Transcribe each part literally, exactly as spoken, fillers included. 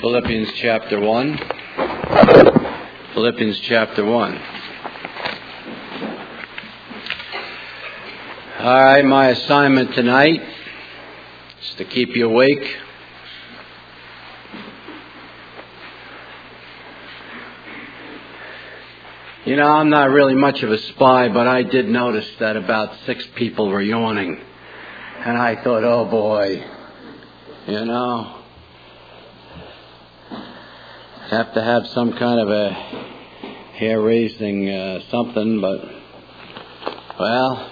Philippians chapter one. Philippians chapter one. All right, my assignment tonight is to keep you awake. You know, I'm not really much of a spy, but I did notice that about six people were yawning. And I thought, oh boy, you know, have to have some kind of a hair-raising uh, something, but, well,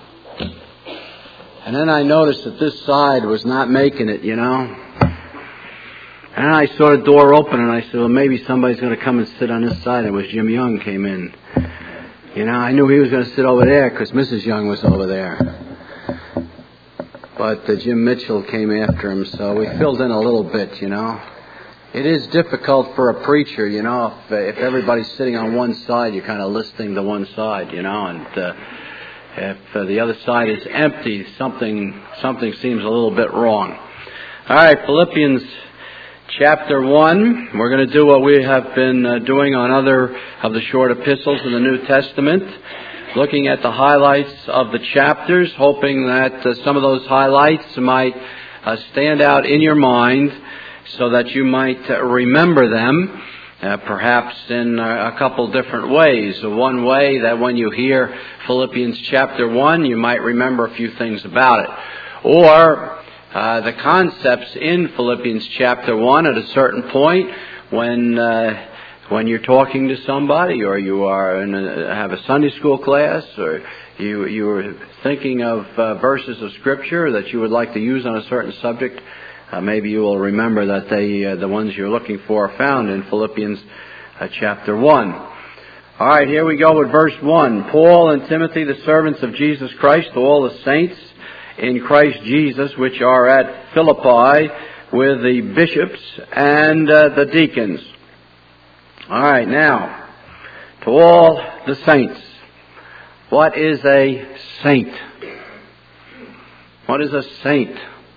and then I noticed that this side was not making it, you know. And I saw the door open, and I said, well, maybe somebody's going to come and sit on this side. It was Jim Young came in. You know, I knew he was going to sit over there because Missus Young was over there. But uh, Jim Mitchell came after him, so we filled in a little bit, you know. It is difficult for a preacher, you know, if, uh, if everybody's sitting on one side, you're kind of listening to one side, you know, and uh, if uh, the other side is empty, something something seems a little bit wrong. All right, Philippians chapter one. We're going to do what we have been uh, doing on other of the short epistles in the New Testament, looking at the highlights of the chapters, hoping that uh, some of those highlights might uh, stand out in your mind so that you might uh, remember them, uh, perhaps in uh, a couple different ways. One way that when you hear Philippians chapter one, you might remember a few things about it. Or Uh, the concepts in Philippians chapter one at a certain point when uh, when you're talking to somebody, or you are in a, have a Sunday school class, or you you are thinking of uh, verses of Scripture that you would like to use on a certain subject. Uh, maybe you will remember that they uh, the ones you're looking for are found in Philippians uh, chapter one. All right, here we go with verse one. Paul and Timothy, the servants of Jesus Christ, to all the saints in Christ Jesus, which are at Philippi, with the bishops and uh, the deacons. All right, now, to all the saints. What is a saint? What is a saint?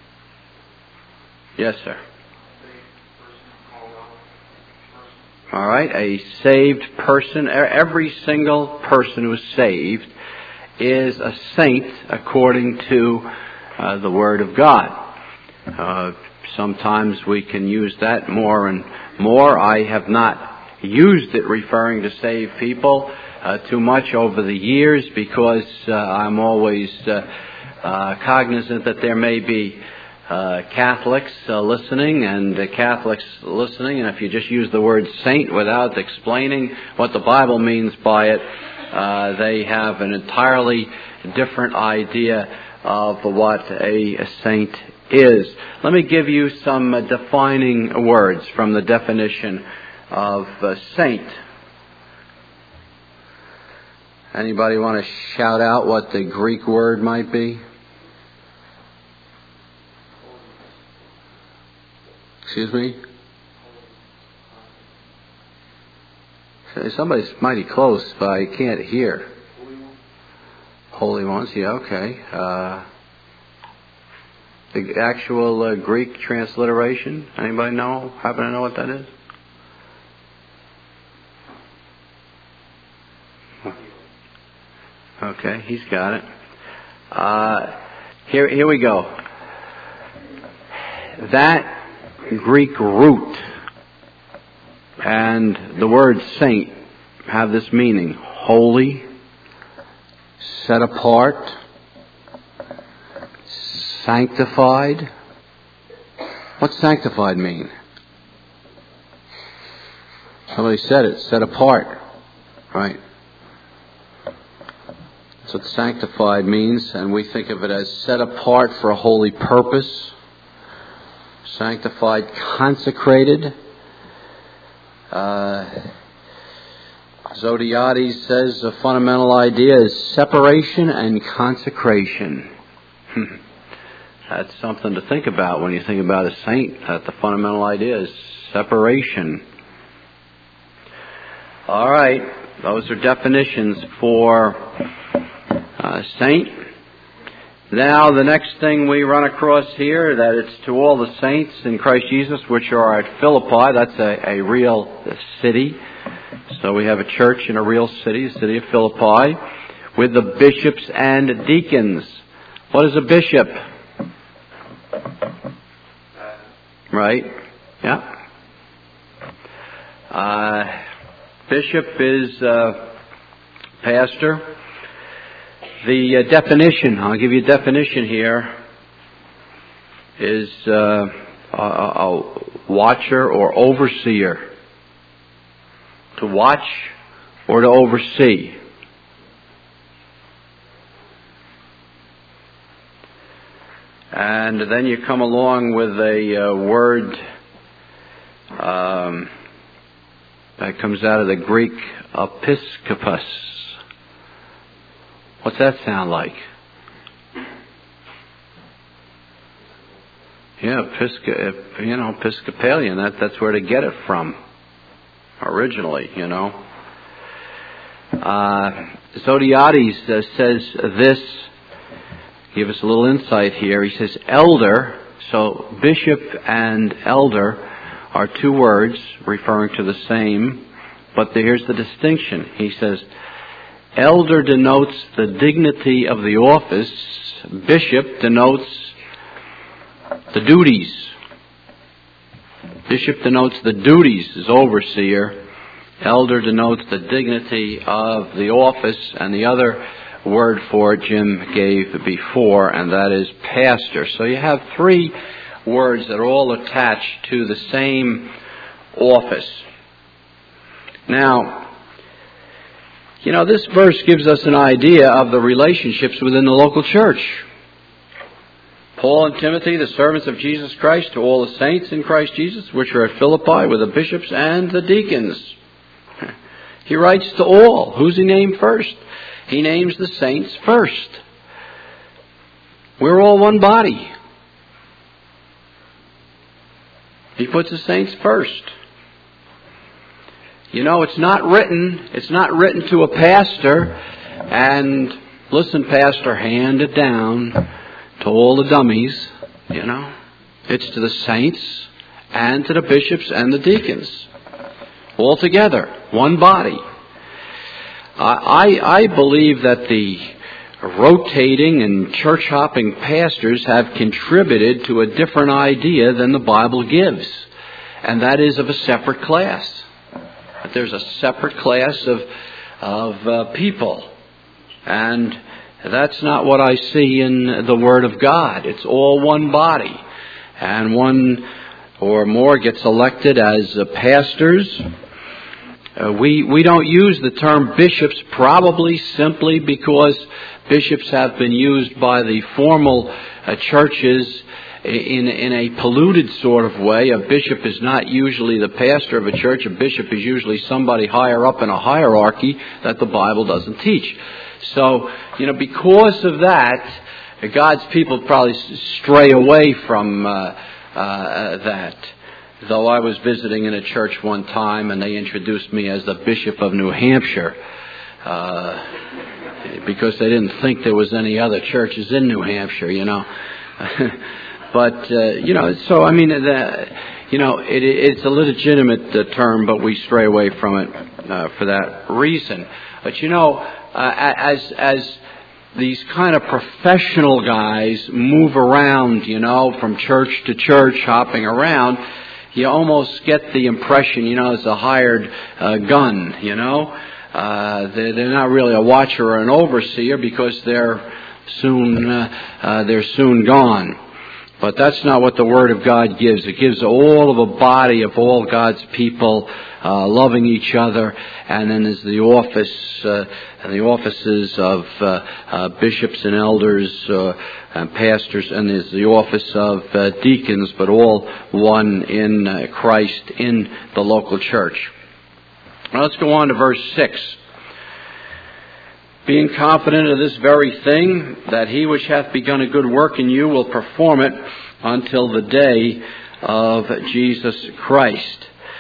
Yes, sir. All right, a saved person. Every single person who is saved is a saint according to uh, the Word of God. Uh, sometimes we can use that more and more. I have not used it referring to saved people uh, too much over the years because uh, I'm always uh, uh, cognizant that there may be uh, Catholics uh, listening and uh, Catholics listening, and if you just use the word saint without explaining what the Bible means by it, Uh, they have an entirely different idea of what a, a saint is. Let me give you some uh, defining words from the definition of uh, saint. Anybody want to shout out what the Greek word might be? Excuse me? Somebody's mighty close, but I can't hear. Holy ones, yeah, okay. Uh, the actual uh, Greek transliteration, anybody know? Happen to know what that is? Okay, he's got it. Uh, here, here we go. That Greek root and the word saint have this meaning: holy, set apart, sanctified. What's sanctified mean? Somebody said it, set apart, right? That's what sanctified means, and we think of it as set apart for a holy purpose, sanctified, consecrated. Uh, Zodiades says a fundamental idea is separation and consecration. That's something to think about when you think about a saint. That the fundamental idea is separation. All right, those are definitions for a saint. Now, the next thing we run across here, that it's to all the saints in Christ Jesus, which are at Philippi. That's a, a real city. So we have a church in a real city, the city of Philippi, with the bishops and deacons. What is a bishop? Right? Yeah. Uh, bishop is uh, pastor. The uh, definition, I'll give you a definition here, is uh, a, a watcher or overseer. To watch or to oversee. And then you come along with a uh, word um, that comes out of the Greek, episkopos. What's that sound like? Yeah, Episcop, you know, Episcopalian. That that's where they get it from, originally. You know. Uh, Zodiates uh, says this. Give us a little insight here. He says elder. So bishop and elder are two words referring to the same, but here's the distinction. He says, elder denotes the dignity of the office. Bishop denotes the duties. Bishop denotes the duties as overseer. Elder denotes the dignity of the office. And the other word for it Jim gave before, and that is pastor. So you have three words that are all attached to the same office. Now, you know, this verse gives us an idea of the relationships within the local church. Paul and Timothy, the servants of Jesus Christ, to all the saints in Christ Jesus, which are at Philippi, with the bishops and the deacons. He writes to all. Who's he named first? He names the saints first. We're all one body. He puts the saints first. You know, it's not written, it's not written to a pastor and, listen, pastor, hand it down to all the dummies, you know. It's to the saints and to the bishops and the deacons. All together, one body. I, I believe that the rotating and church hopping pastors have contributed to a different idea than the Bible gives, and that is of a separate class. That there's a separate class of of uh, people, and that's not what I see in the Word of God. It's all one body, and one or more gets elected as uh, pastors. Uh, we we don't use the term bishops probably simply because bishops have been used by the formal uh, churches in in a polluted sort of way. A bishop is not usually the pastor of a church. A bishop is usually somebody higher up in a hierarchy that the Bible doesn't teach. So, you know, because of that, God's people probably stray away from uh, uh, that. Though I was visiting in a church one time and they introduced me as the Bishop of New Hampshire uh, because they didn't think there was any other churches in New Hampshire, you know. But, uh, you know, so, I mean, the, you know, it, it's a legitimate uh, term, but we stray away from it uh, for that reason. But, you know, uh, as as these kind of professional guys move around, you know, from church to church, hopping around, you almost get the impression, you know, it's a hired uh, gun, you know. Uh, they're, they're not really a watcher or an overseer because they're soon uh, uh, they're soon gone. But that's not what the Word of God gives. It gives all of a body of all God's people uh, loving each other, and then there's the office uh, and the offices of uh, uh, bishops and elders uh, and pastors, and there's the office of uh, deacons, but all one in uh, Christ in the local church. Now let's go on to verse six. Being confident of this very thing, that he which hath begun a good work in you will perform it until the day of Jesus Christ.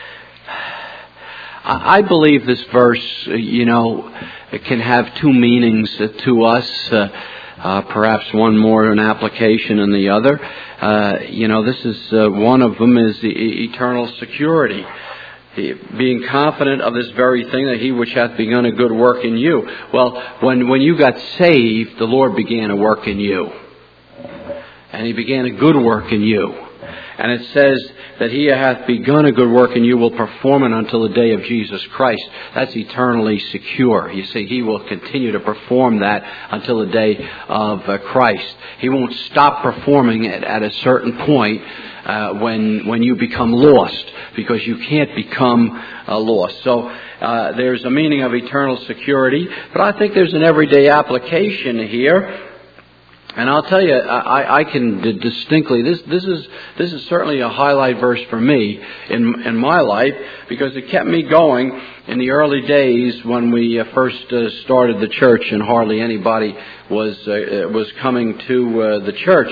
I believe this verse, you know, can have two meanings to us. Uh, Uh, perhaps one more an application than the other. Uh, you know, this is uh, one of them is the eternal security. The, being confident of this very thing, that he which hath begun a good work in you. Well, when, when you got saved, the Lord began a work in you. And he began a good work in you. And it says that he hath begun a good work in you will perform it until the day of Jesus Christ. That's eternally secure. You see, he will continue to perform that until the day of uh, Christ. He won't stop performing it at a certain point uh, when when you become lost, because you can't become uh, lost. So uh, there's a meaning of eternal security, but I think there's an everyday application here. And I'll tell you, I, I can d- distinctly, this, this is, this is certainly a highlight verse for me in, in my life, because it kept me going in the early days when we uh, first uh, started the church and hardly anybody was, uh, was coming to uh, the church.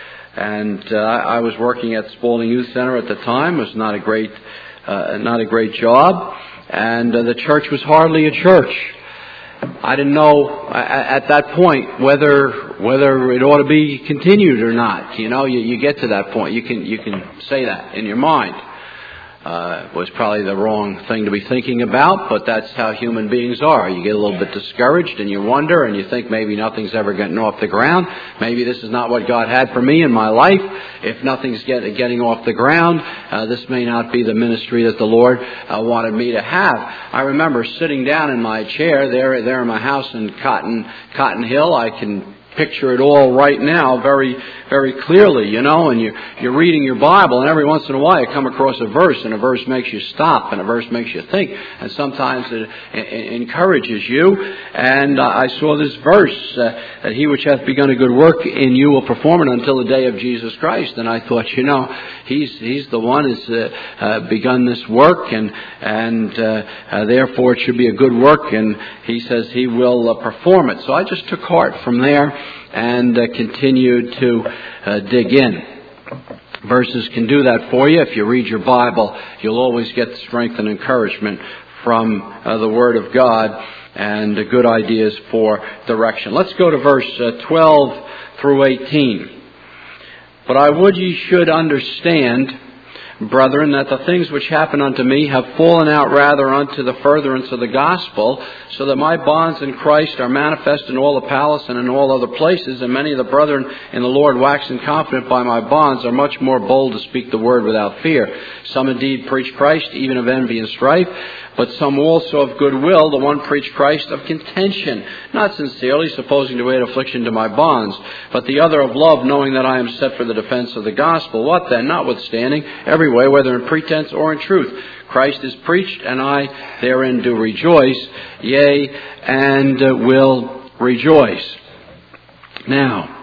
And uh, I was working at Spalding Youth Center at the time. It was not a great, uh, not a great job. And uh, the church was hardly a church. I didn't know at that point whether whether it ought to be continued or not. You know, you, you get to that point. You can you can say that in your mind. Uh, it was probably the wrong thing to be thinking about, but that's how human beings are. You get a little bit discouraged and you wonder and you think maybe nothing's ever getting off the ground. Maybe this is not what God had for me in my life. If nothing's get, getting off the ground, uh, this may not be the ministry that the Lord uh, wanted me to have. I remember sitting down in my chair there, there in my house in Cotton, Cotton Hill. I can picture it all right now very, very clearly, you know, and you're, you're reading your Bible, and every once in a while you come across a verse, and a verse makes you stop, and a verse makes you think, and sometimes it, it encourages you. And uh, I saw this verse, uh, that he which hath begun a good work in you will perform it until the day of Jesus Christ. And I thought, you know, he's he's the one who's uh, uh, begun this work, and and uh, uh, therefore it should be a good work, and he says he will uh, perform it. So I just took heart from there and uh, continued to uh, dig in. Verses can do that for you. If you read your Bible, you'll always get strength and encouragement from uh, the Word of God and uh, good ideas for direction. Let's go to verse uh, twelve through eighteen. But I would ye should understand, brethren, that the things which happen unto me have fallen out rather unto the furtherance of the gospel, so that my bonds in Christ are manifest in all the palace and in all other places, and many of the brethren in the Lord, waxing confident by my bonds, are much more bold to speak the word without fear. Some indeed preach Christ, even of envy and strife, but some also of goodwill. The one preached Christ of contention, not sincerely, supposing to add affliction to my bonds, but the other of love, knowing that I am set for the defense of the gospel. What then? Notwithstanding, every way, whether in pretense or in truth, Christ is preached, and I therein do rejoice, yea, and uh, will rejoice. Now,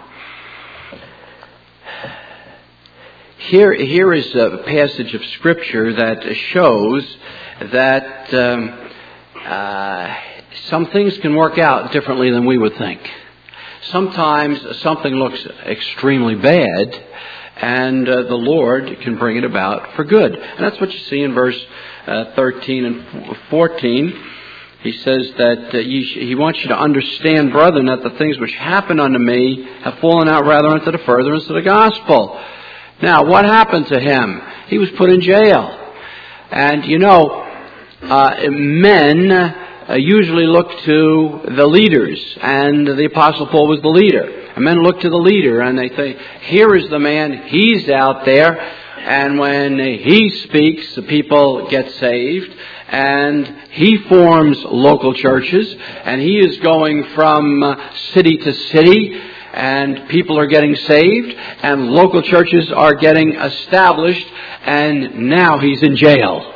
here, here is a passage of Scripture that shows that um, uh, some things can work out differently than we would think. Sometimes something looks extremely bad, and uh, the Lord can bring it about for good. And that's what you see in verse uh, thirteen and fourteen. He says that uh, ye sh- he wants you to understand, brethren, that the things which happen unto me have fallen out rather unto the furtherance of the gospel. Now, what happened to him? He was put in jail. And, you know, uh, men uh, usually look to the leaders, and the Apostle Paul was the leader. And men look to the leader, and they think, here is the man, he's out there, and when he speaks, the people get saved, and he forms local churches, and he is going from uh, city to city, and people are getting saved, and local churches are getting established, and now he's in jail.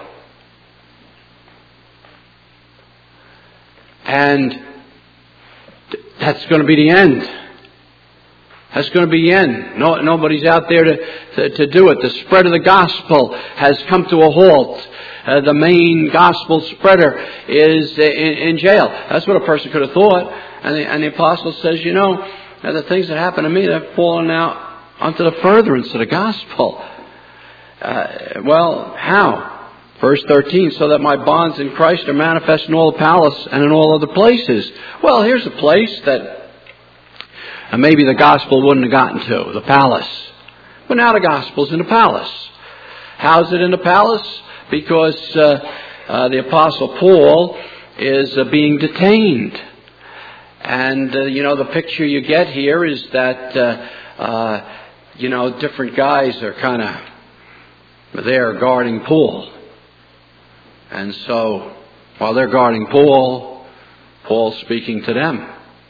And that's going to be the end. That's going to be the end. No, nobody's out there to, to, to do it. The spread of the gospel has come to a halt. Uh, the main gospel spreader is in, in jail. That's what a person could have thought. And the, and the apostle says, you know, the things that happen to me, they've fallen out onto the furtherance of the gospel. Uh, well, how? Verse thirteen, so that my bonds in Christ are manifest in all the palace and in all other places. Well, here's a place that and maybe the gospel wouldn't have gotten to, the palace. But now the gospel's in the palace. How's it in the palace? Because uh, uh, the Apostle Paul is uh, being detained. And, uh, you know, the picture you get here is that, uh, uh, you know, different guys are kind of there guarding Paul. And so, while they're guarding Paul, Paul's speaking to them.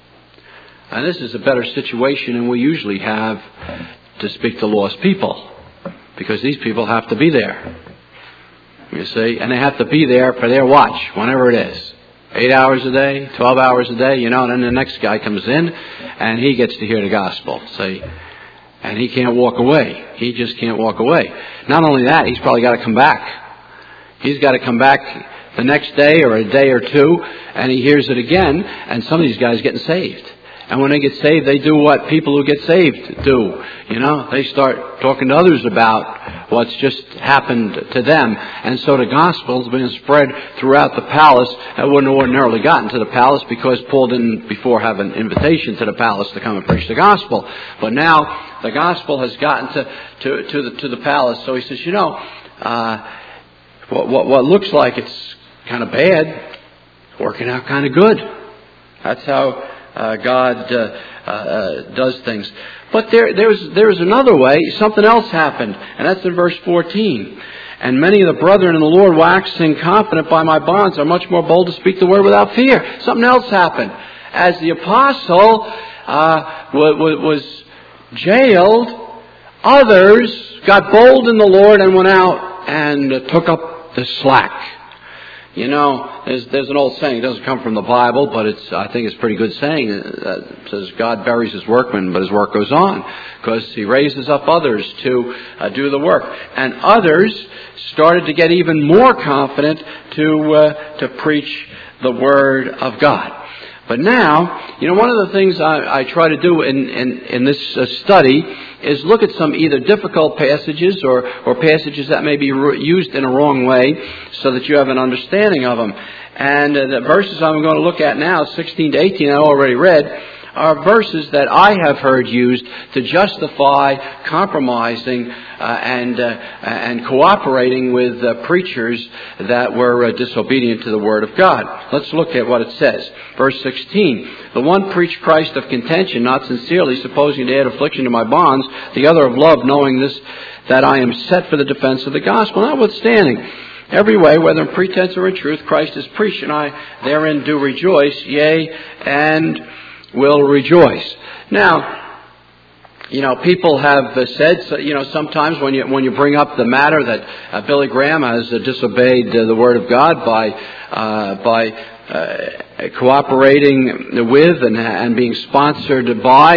And this is a better situation than we usually have to speak to lost people, because these people have to be there. You see, and they have to be there for their watch, whenever it is. Eight hours a day, twelve hours a day, you know, and then the next guy comes in and he gets to hear the gospel, see. And he can't walk away. He just can't walk away. Not only that, he's probably got to come back. He's got to come back the next day or a day or two, and he hears it again, and some of these guys are getting saved. And when they get saved, they do what people who get saved do. You know, they start talking to others about what's just happened to them. And so the gospel's been spread throughout the palace. It wouldn't have ordinarily gotten to the palace because Paul didn't before have an invitation to the palace to come and preach the gospel. But now the gospel has gotten to, to, to, the, to the palace. So he says, you know, uh, what, what, what looks like it's kind of bad, working out kind of good. That's how Uh, God uh, uh, does things. But there, there's, there's another way. Something else happened, and that's in verse fourteen. And many of the brethren in the Lord, waxing confident by my bonds, are much more bold to speak the word without fear. Something else happened. As the apostle uh, was, was jailed, others got bold in the Lord and went out and uh, took up the slack. You know, there's, there's an old saying. It doesn't come from the Bible, but it's I think it's a pretty good saying. It says, God buries his workmen, but his work goes on. Because he raises up others to uh, do the work. And others started to get even more confident to uh, to preach the Word of God. But now, you know, one of the things I, I try to do in, in, in this uh, study is look at some either difficult passages or, or passages that may be re- used in a wrong way so that you have an understanding of them. And uh, the verses I'm going to look at now, sixteen to eighteen, I already read, are verses that I have heard used to justify compromising uh, and uh, and cooperating with uh, preachers that were uh, disobedient to the Word of God. Let's look at what it says. Verse sixteen, the one preached Christ of contention, not sincerely, supposing to add affliction to my bonds, the other of love, knowing this, that I am set for the defense of the gospel. Notwithstanding, every way, whether in pretense or in truth, Christ is preached, and I therein do rejoice, yea, and will rejoice. Now, you know, people have said, you know, sometimes when you when you bring up the matter that uh, Billy Graham has uh, disobeyed uh, the Word of God by uh, by uh, cooperating with and, and being sponsored by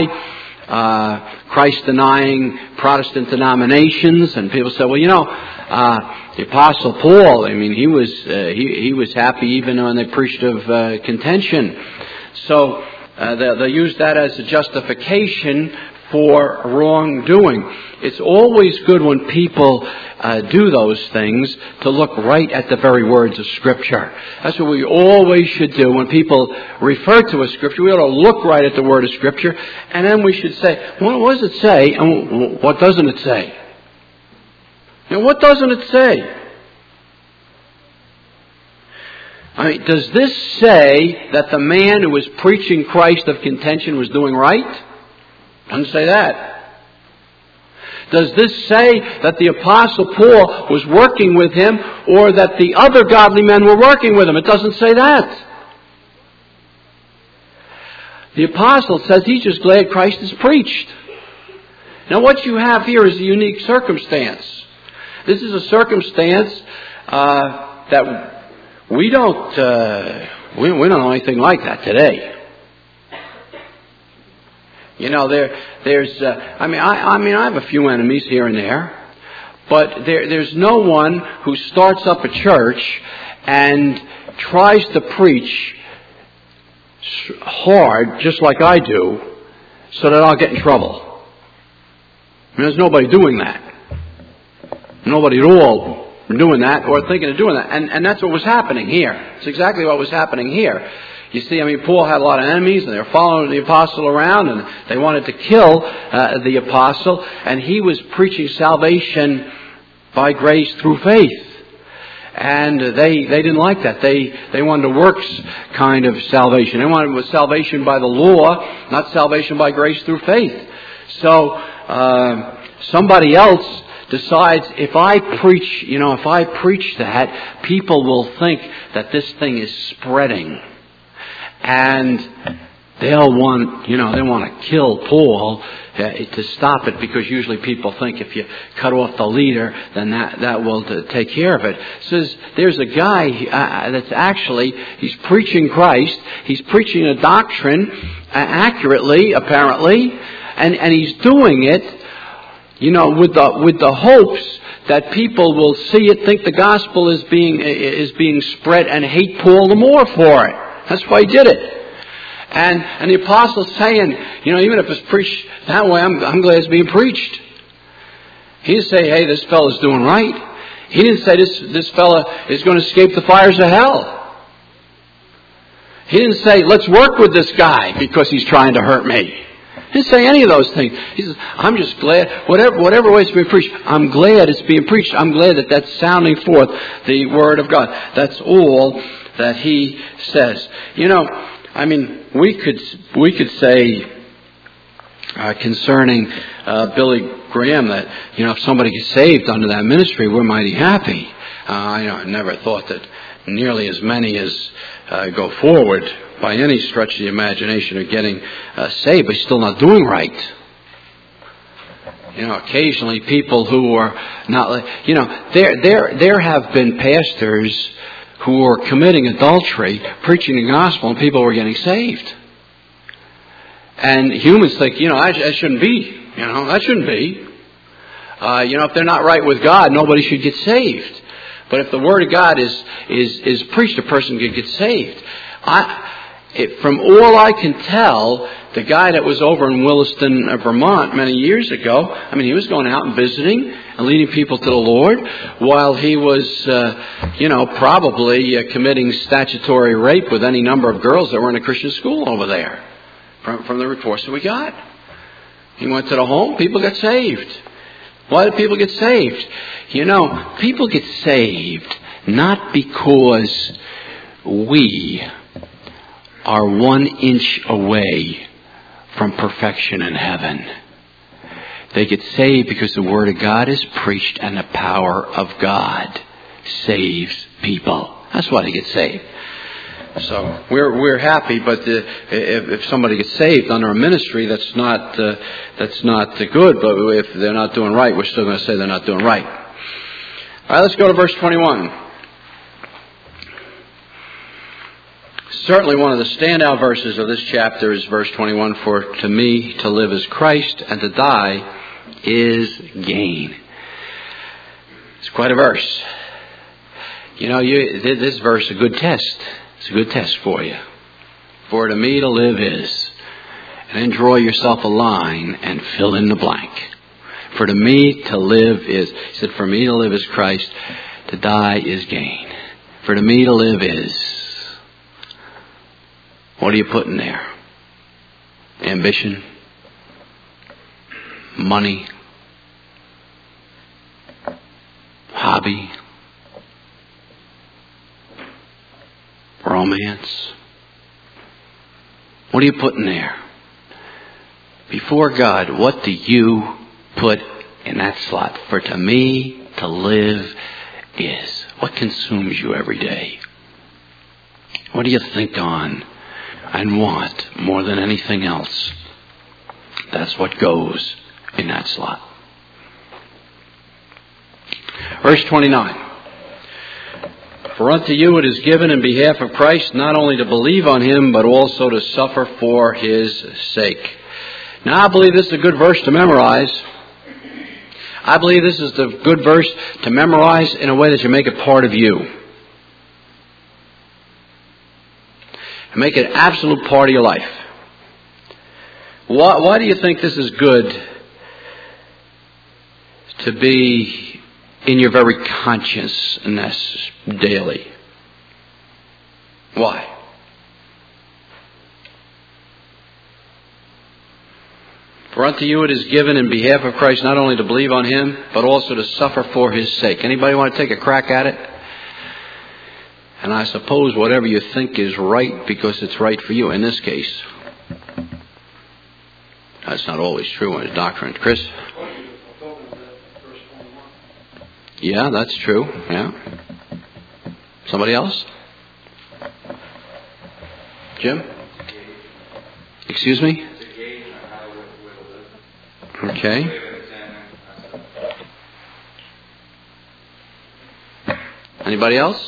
uh, Christ-denying Protestant denominations, and people say, well, you know, uh, the Apostle Paul, I mean, he was uh, he he was happy even when they preached of uh, contention. So Uh, they, they use that as a justification for wrongdoing. It's always good when people uh, do those things to look right at the very words of Scripture. That's what we always should do. When people refer to a Scripture, we ought to look right at the word of Scripture, and then we should say, well, what does it say, and what doesn't it say? And what doesn't it say? I mean, does this say that the man who was preaching Christ of contention was doing right? Doesn't say that. Does this say that the Apostle Paul was working with him or that the other godly men were working with him? It doesn't say that. The Apostle says he's just glad Christ is preached. Now what you have here is a unique circumstance. This is a circumstance uh, that We don't, uh, we, we don't know anything like that today. You know, there, there's, uh, I mean, I, I mean, I have a few enemies here and there, but there, there's no one who starts up a church and tries to preach hard, just like I do, so that I'll get in trouble. I mean, there's nobody doing that. Nobody at all doing that or thinking of doing that. And, and that's what was happening here. It's exactly what was happening here. You see, I mean, Paul had a lot of enemies, and they were following the apostle around, and they wanted to kill uh, the apostle, and he was preaching salvation by grace through faith. And they they didn't like that. They they wanted a works kind of salvation. They wanted salvation by the law, not salvation by grace through faith. So uh, somebody else decides, if I preach, you know, if I preach that, people will think that this thing is spreading, and they'll want, you know, they want to kill Paul uh, to stop it, because usually people think if you cut off the leader, then that that will uh, take care of it. It says there's a guy uh, that's actually, he's preaching Christ, he's preaching a doctrine uh, accurately, apparently, and and he's doing it, you know, with the with the hopes that people will see it, think the gospel is being is being spread, and hate Paul the more for it. That's why he did it. And and the apostle's saying, you know, even if it's preached that way, I'm I'm glad it's being preached. He didn't say, hey, this fellow's doing right. He didn't say this this fella is going to escape the fires of hell. He didn't say, let's work with this guy because he's trying to hurt me. He didn't say any of those things. He says, I'm just glad, whatever whatever way it's being preached, I'm glad it's being preached. I'm glad that that's sounding forth the Word of God. That's all that he says. You know, I mean, we could we could say uh, concerning uh, Billy Graham that, you know, if somebody gets saved under that ministry, we're mighty happy. Uh, I, you know, I never thought that nearly as many as uh, go forward by any stretch of the imagination are getting uh, saved, but still not doing right. You know, occasionally people who are not, you know, there there there have been pastors who were committing adultery, preaching the gospel, and people were getting saved. And humans think, you know, that, that shouldn't be. You know, that shouldn't be. Uh, you know, if they're not right with God, nobody should get saved. But if the Word of God is is is preached, a person can get saved. I, it, from all I can tell, the guy that was over in Williston, Vermont, many years ago, I mean, he was going out and visiting and leading people to the Lord, while he was, uh, you know, probably uh, committing statutory rape with any number of girls that were in a Christian school over there, from, from the reports that we got. He went to the home, people got saved. Why do people get saved? You know, people get saved not because we are one inch away from perfection in heaven. They get saved because the Word of God is preached, and the power of God saves people. That's why they get saved. So we're we're happy, but the, if, if somebody gets saved under a ministry that's not uh, that's not good, but if they're not doing right, we're still going to say they're not doing right. All right, let's go to verse twenty-one. Certainly one of the standout verses of this chapter is verse twenty-one, for to me to live is Christ, and to die is gain. It's quite a verse. You know, you, this verse is a good test. It's a good test for you. For to me to live is. And then draw yourself a line and fill in the blank. For to me to live is. He said, for me to live is Christ, to die is gain. For to me to live is. What are you putting there? Ambition? Money? Hobby? Romance? What are you putting there? Before God, what do you put in that slot? For to me, to live is. What consumes you every day? What do you think on and want more than anything else? That's what goes in that slot. Verse twenty-nine. For unto you it is given in behalf of Christ not only to believe on Him, but also to suffer for His sake. Now I believe this is a good verse to memorize. I believe this is the good verse to memorize in a way that you make it part of you. And make it an absolute part of your life. Why, why do you think this is good to be in your very consciousness daily? Why? For unto you it is given in behalf of Christ not only to believe on him, but also to suffer for his sake. Anybody want to take a crack at it? And I suppose whatever you think is right because it's right for you in this case. That's not always true in a doctrine. Chris? Yeah, that's true. Yeah. Somebody else? Jim? Excuse me? Okay. Anybody else?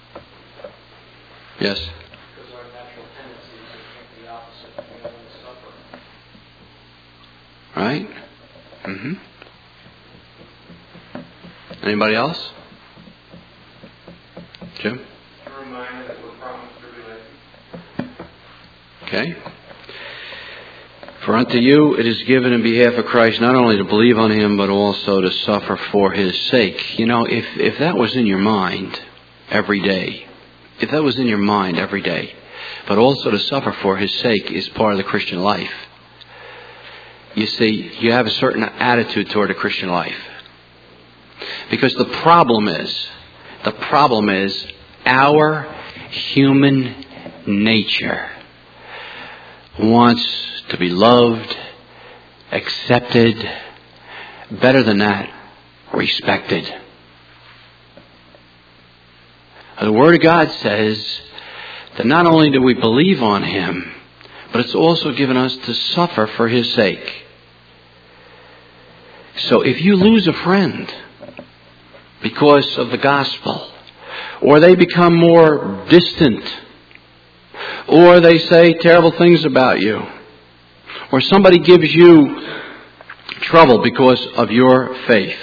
Yes. Because our natural tendency is to think the opposite. We don't want to suffer. Right? Mm-hmm. Anybody else? Jim? A reminder that we're promised tribulation. Okay. For unto you it is given in behalf of Christ not only to believe on him, but also to suffer for his sake. You know, if, if that was in your mind every day, if that was in your mind every day, but also to suffer for his sake is part of the Christian life. You see, you have a certain attitude toward a Christian life. Because the problem is, the problem is our human nature wants to be loved, accepted, better than that, respected. The Word of God says that not only do we believe on him, but it's also given us to suffer for his sake. So if you lose a friend because of the gospel, or they become more distant, or they say terrible things about you, or somebody gives you trouble because of your faith,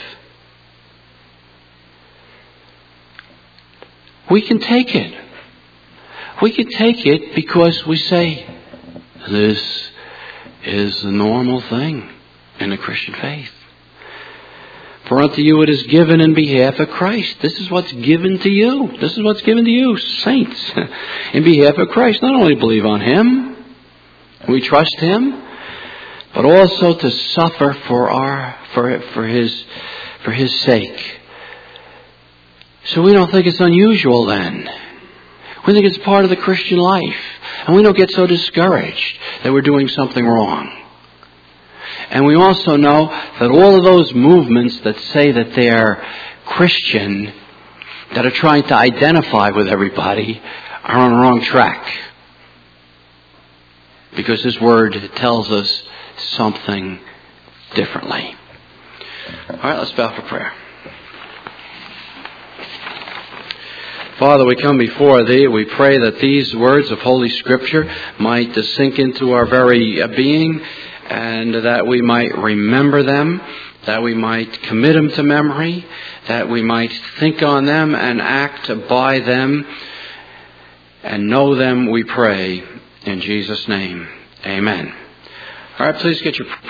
we can take it. We can take it because we say, this is the normal thing in the Christian faith. For unto you it is given in behalf of Christ. This is what's given to you. This is what's given to you, saints, in behalf of Christ. Not only believe on him, we trust him, but also to suffer for our for for his for his sake. So we don't think it's unusual then. We think it's part of the Christian life. And we don't get so discouraged that we're doing something wrong. And we also know that all of those movements that say that they're Christian, that are trying to identify with everybody, are on the wrong track. Because His Word tells us something differently. All right, let's bow for prayer. Father, we come before Thee. We pray that these words of Holy Scripture might sink into our very being, and that we might remember them, that we might commit them to memory, that we might think on them and act by them, and know them, we pray, in Jesus' name. Amen. All right, please get your